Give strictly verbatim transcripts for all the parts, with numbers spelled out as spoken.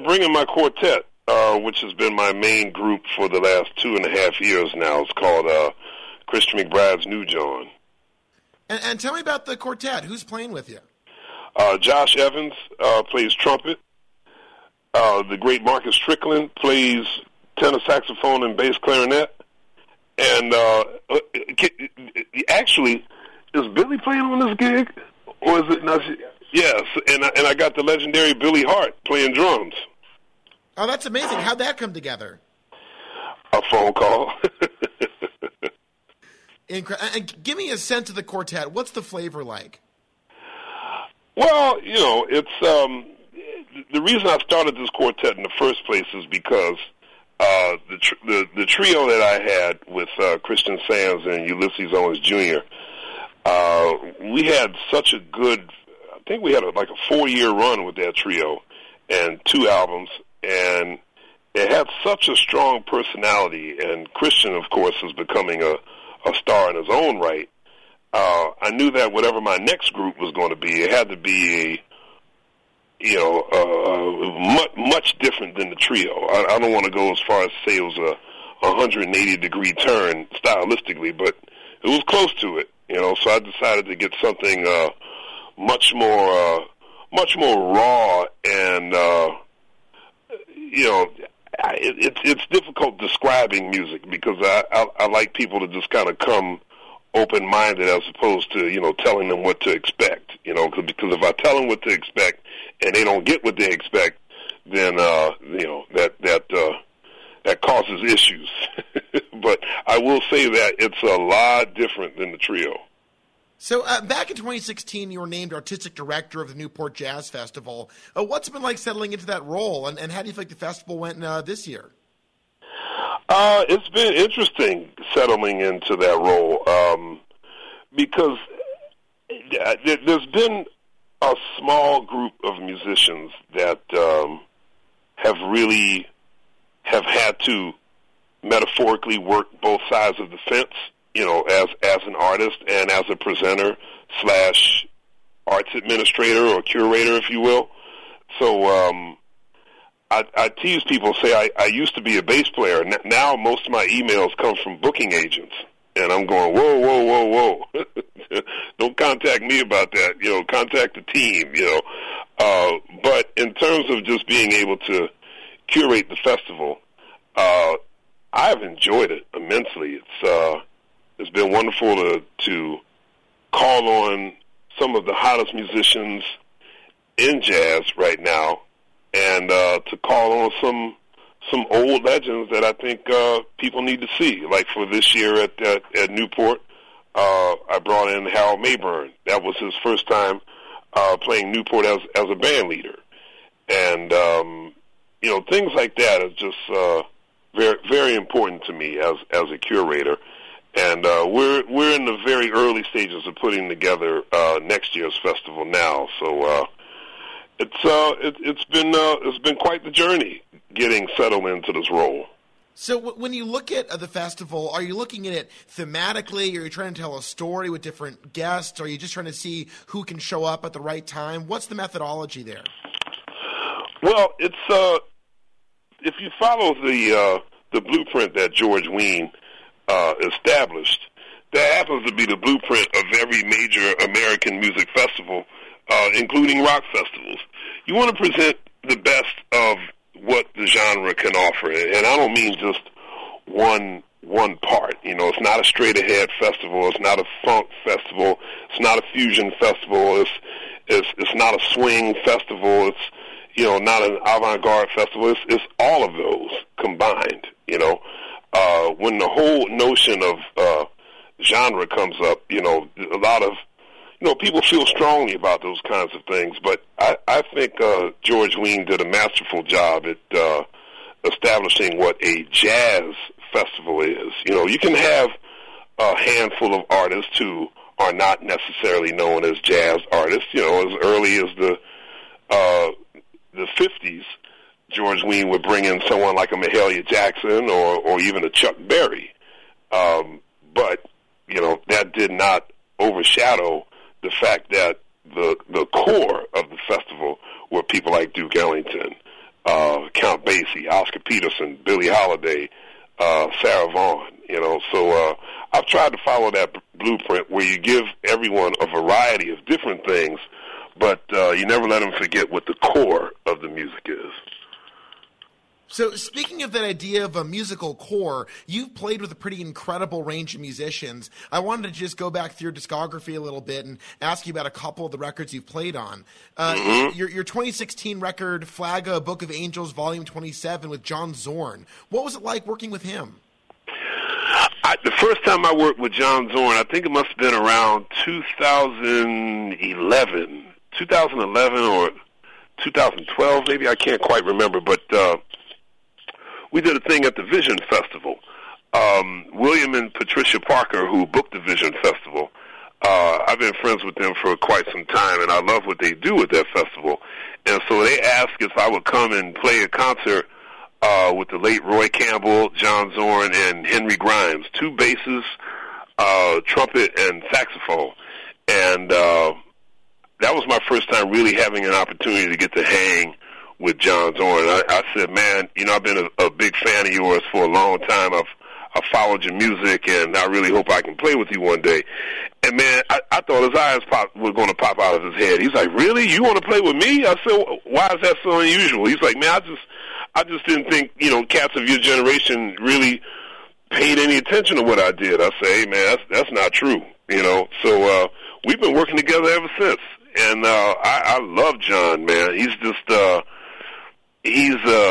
bringing my quartet, uh, which has been my main group for the last two and a half years now. It's called uh, Christian McBride's New John. And, and tell me about the quartet. Who's playing with you? Uh, Josh Evans uh, plays trumpet. Uh, the great Marcus Strickland plays tenor saxophone and bass clarinet. And uh, actually, is Billy playing on this gig? Or is it not? Yes, and I, and I got the legendary Billy Hart playing drums. Oh, that's amazing. How'd that come together? A phone call. Incre- and give me a sense of the quartet. What's the flavor like? Well, you know, it's um, the reason I started this quartet in the first place is because uh, the, tr- the the trio that I had with uh, Christian Sands and Ulysses Owens Junior Uh, we had such a good, I think we had a, like a four-year run with that trio and two albums, and it had such a strong personality, and Christian, of course, is becoming a, a star in his own right. Uh, I knew that whatever my next group was going to be, it had to be a, you know, uh, much, much different than the trio. I, I don't want to go as far as to say it was a one hundred eighty degree turn stylistically, but it was close to it. You know, so I decided to get something uh, much more, uh, much more raw, and uh, you know, it, it's it's difficult describing music because I, I, I like people to just kind of come open-minded as opposed to, you know, telling them what to expect. You know, cause, because if I tell them what to expect and they don't get what they expect, then uh, you know that that uh, that causes issues. But I will say that it's a lot different than the trio. So uh, back in twenty sixteen, you were named Artistic Director of the Newport Jazz Festival. Uh, what's it been like settling into that role, and, and how do you feel like the festival went uh, this year? Uh, it's been interesting settling into that role um, because there's been a small group of musicians that um, have really have had to metaphorically work both sides of the fence, you know, as as an artist and as a presenter slash arts administrator or curator, if you will. So um, I, I tease people, say I, I used to be a bass player. Now most of my emails come from booking agents. And I'm going, whoa, whoa, whoa, whoa. Don't contact me about that. You know, contact the team, you know. Uh, but in terms of just being able to curate the festival, uh, I've enjoyed it immensely. It's uh, it's been wonderful to to call on some of the hottest musicians in jazz right now, and uh, to call on some some old legends that I think uh, people need to see. Like for this year at at, at Newport, uh, I brought in Harold Mayburn. That was his first time uh, playing Newport as as a band leader, and um, you know, things like that is just uh, very very important to me as as a curator. And uh, we're we're in the very early stages of putting together uh, next year's festival now. So uh, it's uh, it, it's been uh, it's been quite the journey getting settled into this role. So w- when you look at uh, the festival, are you looking at it thematically? Are you trying to tell a story with different guests? Are you just trying to see who can show up at the right time? What's the methodology there? Well, it's uh, if you follow the uh, the blueprint that George Wein uh, established, that happens to be the blueprint of every major American music festival, uh, including rock festivals. You want to present the best of what the genre can offer, and I don't mean just one one part. You know, it's not a straight-ahead festival. It's not a funk festival. It's not a fusion festival. It's it's it's not a swing festival. It's, you know, not an avant-garde festival. It's, it's all of those combined. You know, uh, when the whole notion of uh, genre comes up, you know, a lot of You know, people feel strongly about those kinds of things, but I, I think uh, George Wein did a masterful job at uh, establishing what a jazz festival is. You know, you can have a handful of artists who are not necessarily known as jazz artists. You know, as early as the uh, the fifties, George Wein would bring in someone like a Mahalia Jackson or, or even a Chuck Berry. Um, but, you know, that did not overshadow the fact that the the core of the festival were people like Duke Ellington, uh, Basie, Oscar Peterson, Billie Holiday, uh, Sarah Vaughan. You know, so uh, I've tried to follow that b- blueprint where you give everyone a variety of different things, but uh, you never let them forget what the core of the music is. So speaking of that idea of a musical core, you've played with a pretty incredible range of musicians. I wanted to just go back through your discography a little bit and ask you about a couple of the records you've played on. Uh, mm-hmm. your, your twenty sixteen record, Flagga, Book of Angels, Volume twenty-seven with John Zorn. What was it like working with him? I, the first time I worked with John Zorn, I think it must have been around two thousand eleven, two thousand eleven or two thousand twelve, maybe. I can't quite remember, but uh, we did a thing at the Vision Festival. Um, William and Patricia Parker, who booked the Vision Festival, uh, I've been friends with them for quite some time, and I love what they do at that festival. And so they asked if I would come and play a concert uh, with the late Roy Campbell, John Zorn, and Henry Grimes, two basses, uh, trumpet, and saxophone. And uh, that was my first time really having an opportunity to get to hang with John Zorn. I, I said, man, you know, I've been a, a big fan of yours for a long time. I've I followed your music, and I really hope I can play with you one day. And, man, I, I thought his eyes pop, were going to pop out of his head. He's like, really? You want to play with me? I said, why is that so unusual? He's like, man, I just I just didn't think, you know, cats of your generation really paid any attention to what I did. I say, hey, man, that's, that's not true, you know. So uh, we've been working together ever since. And uh, I, I love John, man. He's just uh, – He's uh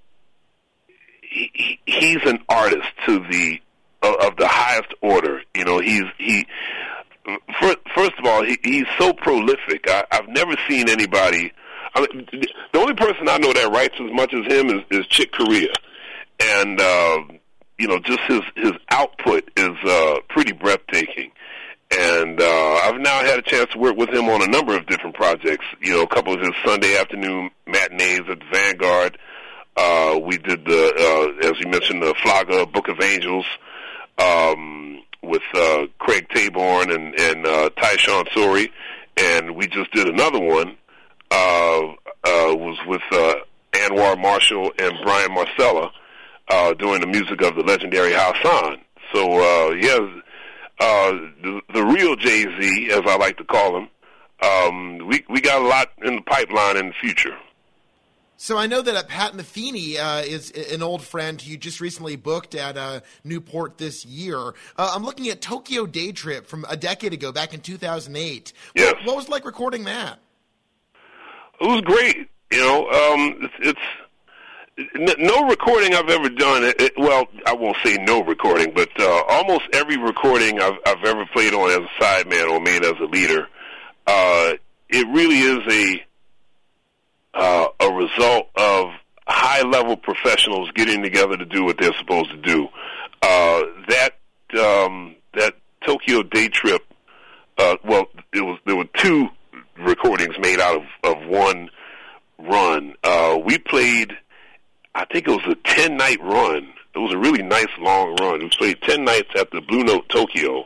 he, he's an artist to the uh, of the highest order. You know, he's he first, first of all he, he's so prolific. I, I've never seen anybody. I mean, the only person I know that writes as much as him is, is Chick Corea, and uh, you know, just his his output is uh, pretty breathtaking. And uh, I've now had a chance to work with him on a number of different projects. You know, a couple of his Sunday afternoon matinees at the Vanguard. Uh, we did the, uh, as you mentioned, the Flagga, Book of Angels, um, with uh, Craig Taborn and, and uh, Tyshawn Sori. And we just did another one, uh, uh, was with uh, Anwar Marshall and Brian Marcella, uh, doing the music of the legendary Hassan. So, uh, yeah, Uh, the, the real Jay-Z, as I like to call him, um, we we got a lot in the pipeline in the future. So I know that uh, Pat Metheny uh, is an old friend you just recently booked at uh, Newport this year. Uh, I'm looking at Tokyo Day Trip from a decade ago, back in two thousand eight. Yes. What, what was it like recording that? It was great. You know, um, it's... it's no recording I've ever done, it, well, I won't say no recording, but uh, almost every recording I've, I've ever played on as a sideman or made as a leader, uh, it really is a uh, a result of high-level professionals getting together to do what they're supposed to do. Uh, that um, that Tokyo Day Trip, uh, well, it was there were two recordings made out of, of one run. Uh, we played... I think it was a ten-night run. It was a really nice, long run. We played ten nights at the Blue Note Tokyo,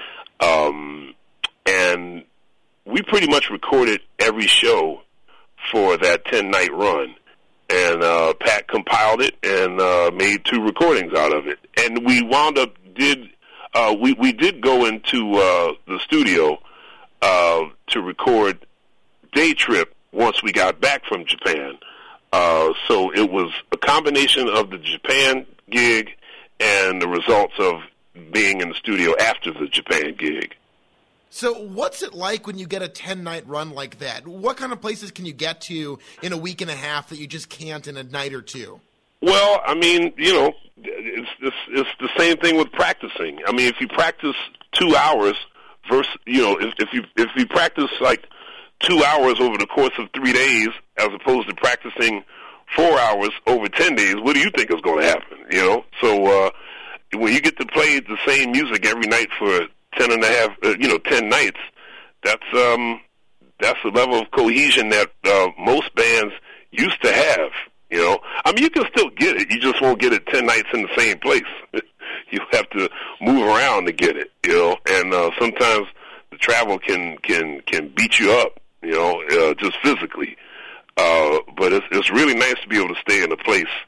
um, and we pretty much recorded every show for that ten-night run. And uh, Pat compiled it and uh, made two recordings out of it. And we wound up did uh, we we did go into uh, the studio uh, to record Day Trip once we got back from Japan. Uh, so it was a combination of the Japan gig and the results of being in the studio after the Japan gig. So what's it like when you get a ten-night run like that? What kind of places can you get to in a week and a half that you just can't in a night or two? Well, I mean, you know, it's, it's, it's the same thing with practicing. I mean, if you practice two hours versus, you know, if, if you if you practice like two hours over the course of three days as opposed to practicing four hours over ten days, what do you think is going to happen, you know? So uh, when you get to play the same music every night for ten and a half, uh, you know, ten nights, that's um, that's the level of cohesion that uh, most bands used to have, you know? I mean, you can still get it. You just won't get it ten nights in the same place. You have to move around to get it, you know? And uh, sometimes the travel can, can, can beat you up, you know, uh, just physically. Uh, but it's, it's really nice to be able to stay in a place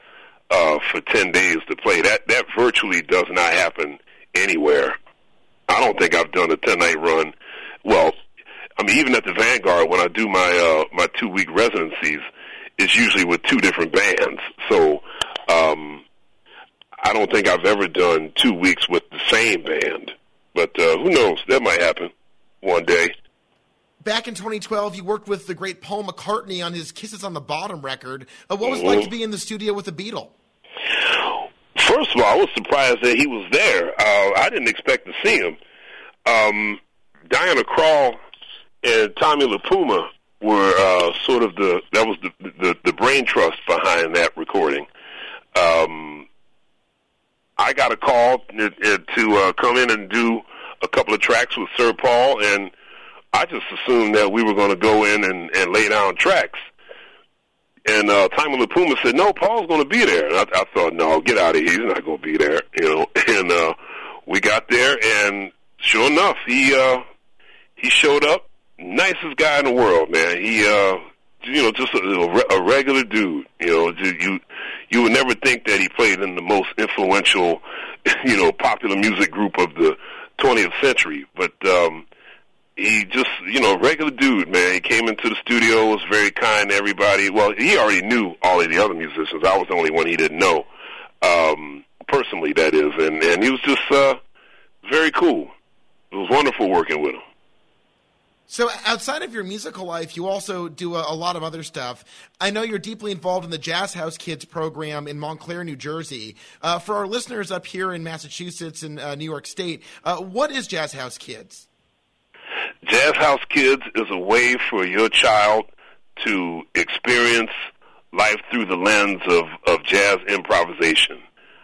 for ten days to play. That that virtually does not happen anywhere. I don't think I've done a ten-night run. Well, I mean, even at the Vanguard, when I do my uh, my two-week residencies, it's usually with two different bands. So um, I don't think I've ever done two weeks with the same band. But uh, who knows? That might happen one day. Back in twenty twelve, you worked with the great Paul McCartney on his Kisses on the Bottom record. Uh, what was it like to be in the studio with the Beatle? First of all, I was surprised that he was there. Uh, I didn't expect to see him. Um, Diana Krall and Tommy LiPuma were uh, sort of the, that was the, the, the brain trust behind that recording. Um, I got a call to uh, come in and do a couple of tracks with Sir Paul, and I just assumed that we were going to go in and, and lay down tracks. And uh, Tommy LiPuma said, no, Paul's going to be there. And I, I thought, no, get out of here. He's not going to be there, you know. And uh, we got there, and sure enough, he uh, he showed up. Nicest guy in the world, man. He, uh, you know, just a, a regular dude. You know, you you would never think that he played in the most influential, you know, popular music group of the twentieth century. But um, he just, you know, regular dude, man. He came into the studio, was very kind to everybody. Well, he already knew all of the other musicians. I was the only one he didn't know, um, personally, that is. And, and he was just uh, very cool. It was wonderful working with him. So outside of your musical life, you also do a, a lot of other stuff. I know you're deeply involved in the Jazz House Kids program in Montclair, New Jersey. Uh, for our listeners up here in Massachusetts and uh, New York State, uh, what is Jazz House Kids? Jazz House Kids is a way for your child to experience life through the lens of, of jazz improvisation.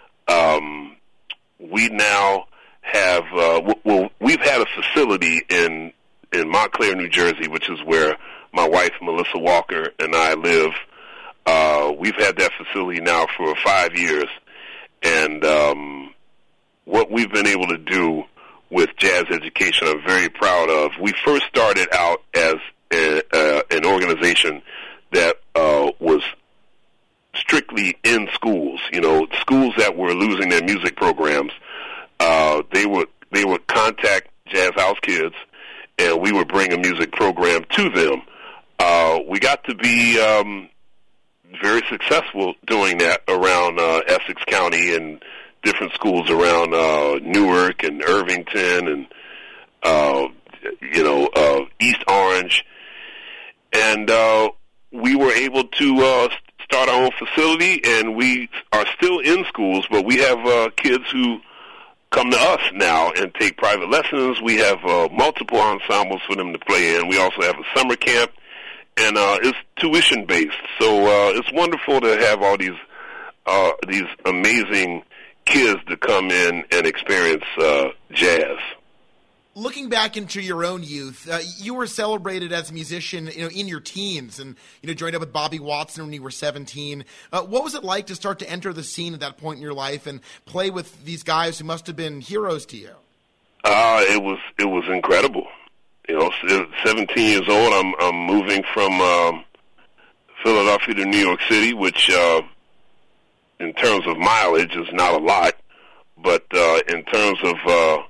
Um, we now have, uh, well, we've had a facility in in Montclair, New Jersey, which is where my wife, Melissa Walker, and I live. Uh, we've had that facility now for five years. And um, what we've been able to do with jazz education, I'm very proud of. We first started out as a, uh, an organization that uh, was strictly in schools. You know, schools that were losing their music programs, uh, they would they would contact Jazz House Kids, and we would bring a music program to them. Uh, we got to be um, very successful doing that around uh, Essex County and different schools around uh, Newark and Irvington and, uh, you know, uh, East Orange. And uh, we were able to uh, start our own facility, and we are still in schools, but we have uh, kids who come to us now and take private lessons. We have uh, multiple ensembles for them to play in. We also have a summer camp, and uh, it's tuition-based. So uh, it's wonderful to have all these uh, these amazing kids to come in and experience uh, jazz. Looking back into your own youth, uh, you were celebrated as a musician, you know, in your teens, and you know, joined up with Bobby Watson when you were seventeen. Uh, what was it like to start to enter the scene at that point in your life and play with these guys who must have been heroes to you? Uh, it was it was incredible. You know, seventeen years old, I'm I'm moving from um, Philadelphia to New York City, which, uh, in terms of mileage, is not a lot, but uh, in terms of uh,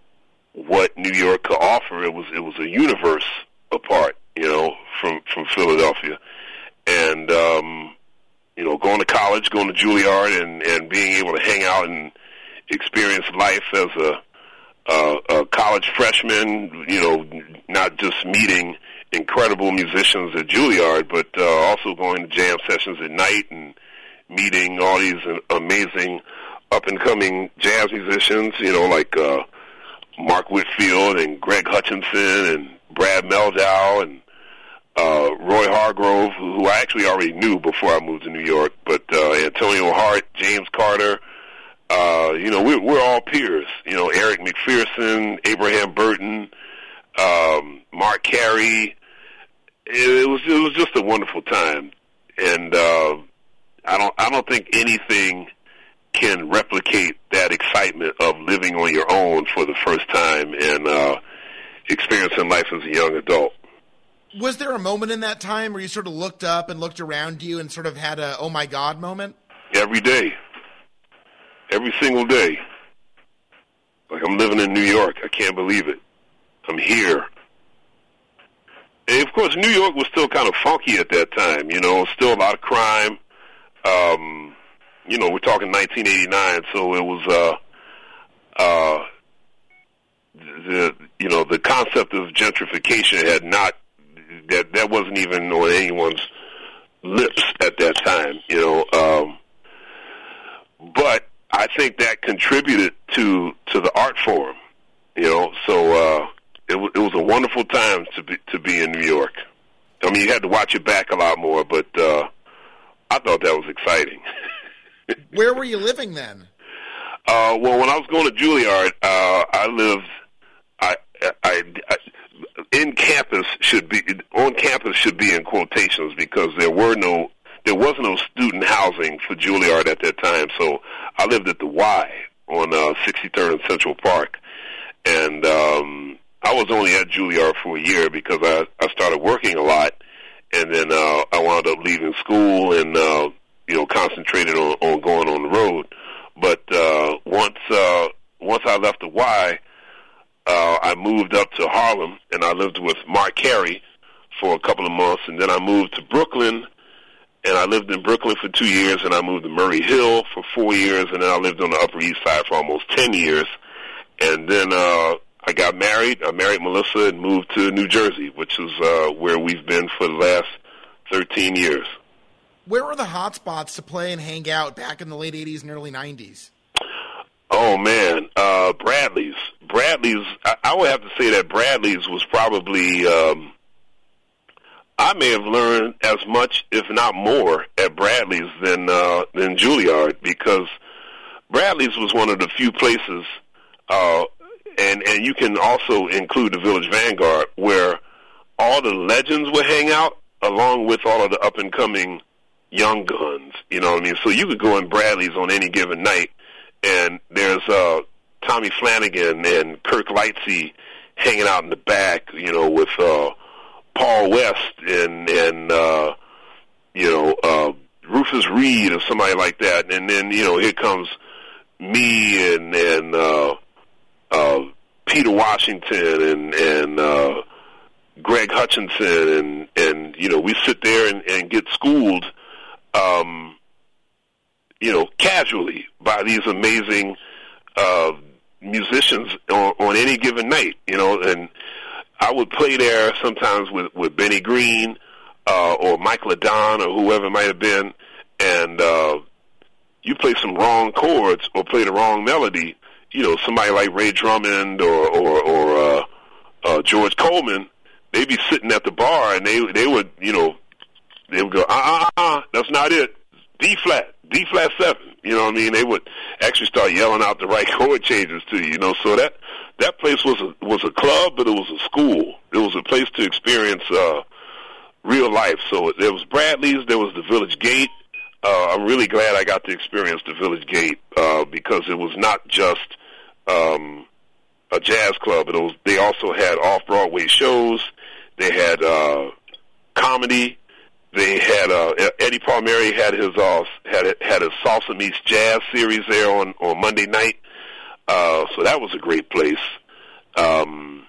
what New York could offer, it was it was a universe apart, you know, from from Philadelphia. And um, you know, going to college, going to Juilliard, and and being able to hang out and experience life as a, a, a college freshman, you know, not just meeting incredible musicians at Juilliard, but uh, also going to jam sessions at night and meeting all these amazing up and coming jazz musicians, you know, like uh, Mark Whitfield and Greg Hutchinson and Brad Meldau and uh, Roy Hargrove, who I actually already knew before I moved to New York, but uh, Antonio Hart, James Carter, uh, you know, we're, we're all peers. You know, Eric McPherson, Abraham Burton, um, Mark Carey. It, it was it was just a wonderful time, and uh, I don't I don't think anything can replicate that excitement of living on your own for the first time and uh, experiencing life as a young adult. Was there a moment in that time where you sort of looked up and looked around you and sort of had a oh my God moment? Every day. every single day. Like I'm living in New York. I can't believe it. I'm here. And, of course, New York was still kind of funky at that time, you know, still a lot of crime. Um, you know, we're talking nineteen eighty-nine, so it was, uh, uh, the, you know, the concept of gentrification had not, that, that wasn't even on anyone's lips at that time, you know. Um, but I think that contributed to, to the art form, you know, so, uh, It, w- it was a wonderful time to be to be in New York. I mean, you had to watch it back a lot more, but uh, I thought that was exciting. Where were you living then? Uh, well, when I was going to Juilliard, uh, I lived. I, I, I in campus should be on campus should be in quotations because there were no there was no student housing for Juilliard at that time. So I lived at the Y on uh, sixty-third and Central Park, and um, I was only at Juilliard for a year because I, I started working a lot, and then uh, I wound up leaving school and uh, you know concentrated on, on going on the road. But uh, once uh, once I left the Y, uh, I moved up to Harlem, and I lived with Mark Carey for a couple of months, and then I moved to Brooklyn, and I lived in Brooklyn for two years, and I moved to Murray Hill for four years, and then I lived on the Upper East Side for almost ten years, and then uh, I got married. I married Melissa and moved to New Jersey, which is uh, where we've been for the last thirteen years. Where were the hot spots to play and hang out back in the late eighties and early nineties? Oh, man. Uh, Bradley's. Bradley's, I, I would have to say that Bradley's was probably, um, I may have learned as much, if not more, at Bradley's than, uh, than Juilliard, because Bradley's was one of the few places, uh, and, and you can also include the Village Vanguard, where all the legends would hang out along with all of the up-and-coming young guns, you know what I mean? So you could go in Bradley's on any given night, and there's uh, Tommy Flanagan and Kirk Lightsey hanging out in the back, you know, with uh, Paul West and, and uh, you know, uh, Rufus Reed or somebody like that. And then, you know, here comes me and, and uh, uh, Peter Washington and, and uh, Greg Hutchinson. And, and, you know, we sit there and, and get schooled Um, you know, casually by these amazing uh, musicians on, on any given night, you know, and I would play there sometimes with, with Benny Green uh, or Mike LaDon or whoever it might have been, and uh, you play some wrong chords or play the wrong melody, you know, somebody like Ray Drummond or, or, or uh, uh, George Coleman, they'd be sitting at the bar and they, they would, you know, they would go, uh-uh, that's not it. D-flat, D-flat seven. You know what I mean? They would actually start yelling out the right chord changes to you, you know. So that that place was a, was a club, but it was a school. It was a place to experience uh, real life. So there was Bradley's, there was the Village Gate. Uh, I'm really glad I got to experience the Village Gate uh, because it was not just um, a jazz club. It was, they also had off-Broadway shows. They had uh, comedy. They had uh, Eddie Palmieri had his uh, had had his Salsa Meets Jazz series there on, on Monday night, uh, so that was a great place. Um,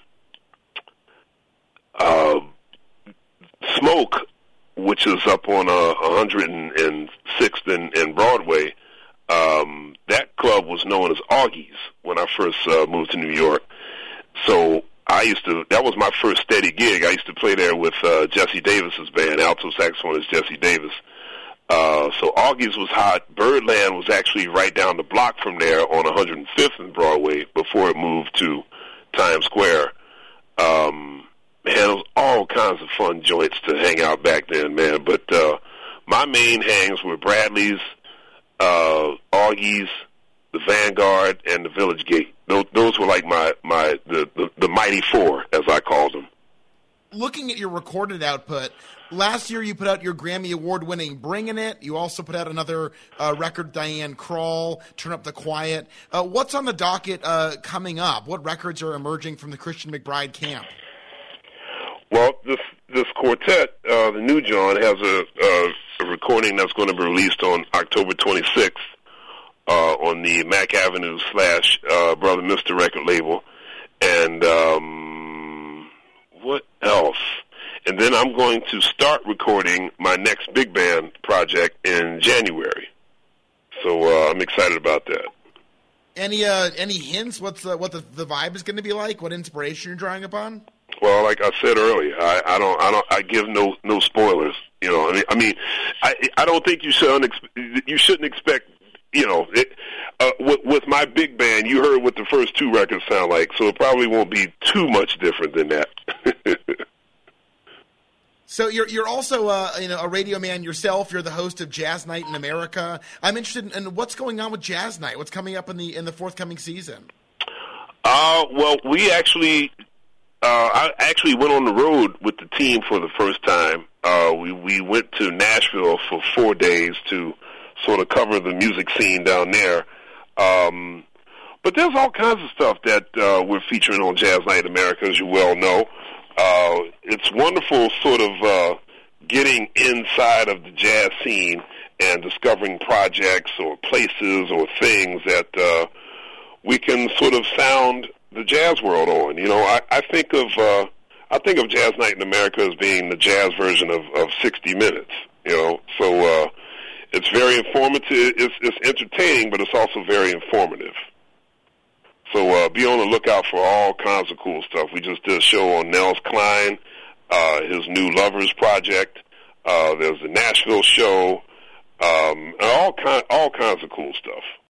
uh, Smoke, which is up on uh, one hundred sixth and, and Broadway, um, that club was known as Augie's when I first uh, moved to New York. So I used to, that was my first steady gig. I used to play there with uh, Jesse Davis's band, alto saxophonist Jesse Davis. Uh, so Augie's was hot. Birdland was actually right down the block from there on one hundred fifth and Broadway before it moved to Times Square. Um, man, it was all kinds of fun joints to hang out back then, man. But uh, my main hangs were Bradley's, uh, Augie's, the Vanguard, and the Village Gate. Those, those were like my, my the, the, the Mighty Four, as I called them. Looking at your recorded output, last year you put out your Grammy Award-winning Bringin' It. You also put out another uh, record, Diane Krall, Turn Up the Quiet. Uh, what's on the docket uh, coming up? What records are emerging from the Christian McBride camp? Well, this this quartet, uh, the New John, has a, uh, a recording that's going to be released on October twenty-sixth. Uh, on on the Mac Avenue slash uh, Brother Mister record label. And um, what else? And then I'm going to start recording my next big band project in January. So uh, I'm excited about that. Any uh, any hints? What's the, what the, the vibe is going to be like? What inspiration you're drawing upon? Well, like I said earlier, I, I don't, I don't, I give no no spoilers. You know, I mean, I mean, I, I don't think you should unex- you shouldn't expect. You know, it, uh, with, with my big band, you heard what the first two records sound like, so it probably won't be too much different than that. So you're you're also uh, you know a radio man yourself. You're the host of Jazz Night in America. I'm interested in, in what's going on with Jazz Night. What's coming up in the in the forthcoming season? Uh, well, we actually uh, I actually went on the road with the team for the first time. Uh, we we went to Nashville for four days to sort of cover the music scene down there. Um, but there's all kinds of stuff that uh, we're featuring on Jazz Night in America, as you well know. Uh, it's wonderful sort of uh, getting inside of the jazz scene and discovering projects or places or things that uh, we can sort of sound the jazz world on. You know, I, I think of uh, I think of Jazz Night in America as being the jazz version of, of sixty minutes. You know, so uh, it's very informative. It's, it's entertaining, but it's also very informative. So uh, be on the lookout for all kinds of cool stuff. We just did a show on Nels Klein, uh, his new Lovers project. Uh, there's the Nashville show, um, and all kind, all kinds of cool stuff.